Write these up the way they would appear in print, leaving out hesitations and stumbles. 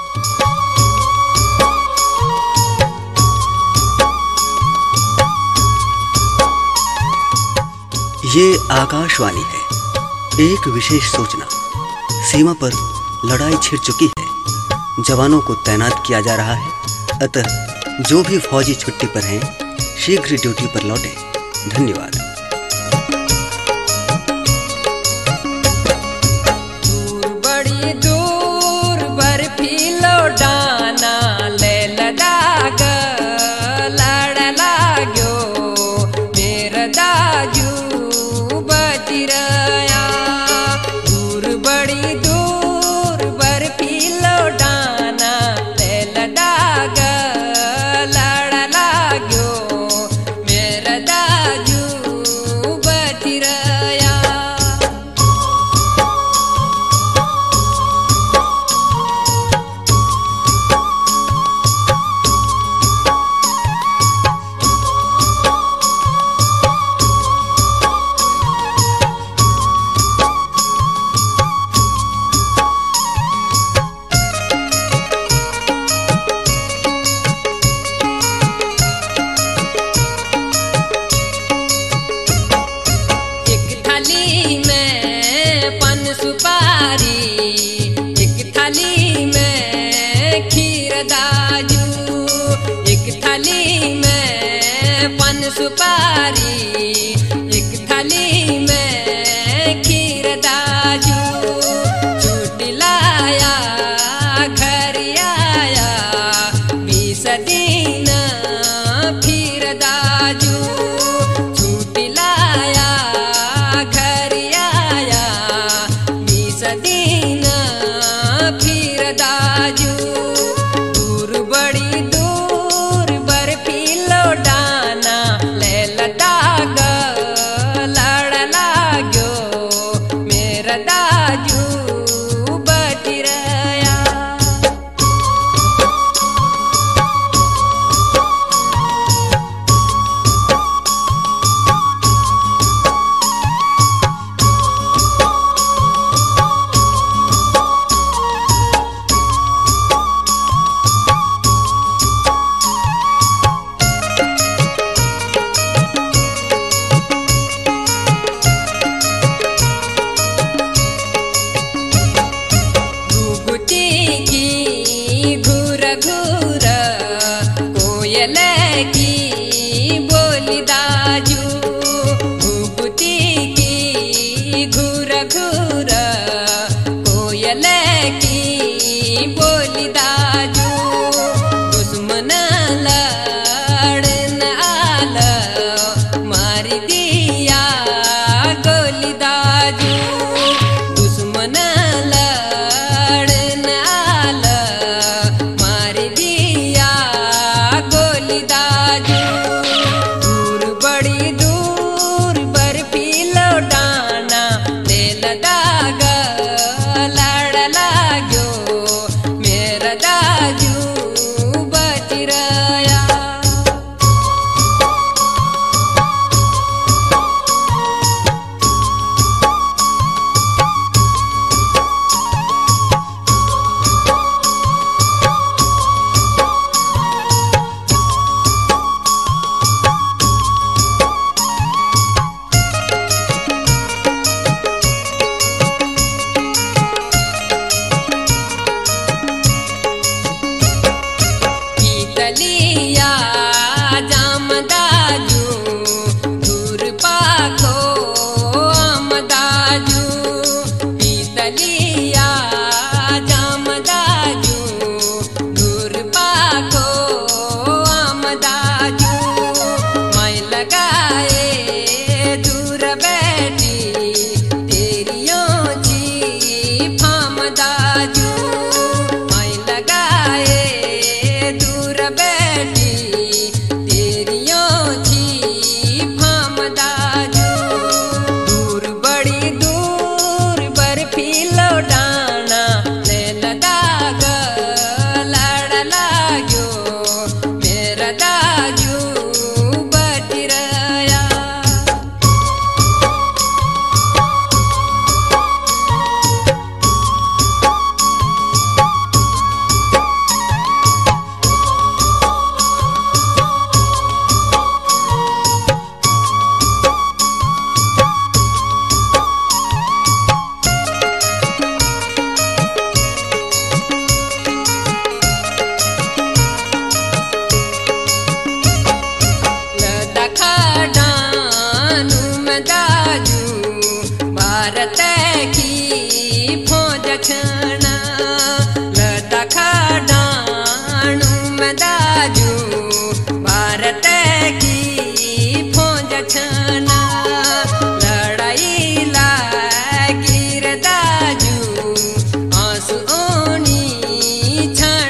ये आकाशवाणी है। एक विशेष सूचना, सीमा पर लड़ाई छिड़ चुकी है, जवानों को तैनात किया जा रहा है। अतः जो भी फौजी छुट्टी पर हैं, शीघ्र ड्यूटी पर लौटें। धन्यवाद। दूर बड़ी दूर बर्फीलो डाना ले लदाग लड़ लाग्यो मेरा दाजू बचिरया। दूर बड़ी दूर बर्फीलो डाना ले लदाग लड़ लाग्यो मेरा दाजू बचिरया। एक थाली में पान सुपारी, एक थाली में खीर दाजू। एक थाली में पान सुपारी, एक थाली में खीर दाजू। छुट्टी लाया घर आया 20 दिन फिर दाजू। छुट्टी लाया घर आया 20 दिन फिर दाजू। दूर बड़ी दूर बर्फीलो डाना ले लदाग लड़ लाग्यो मेरा दाजू बचिरया।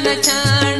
छाण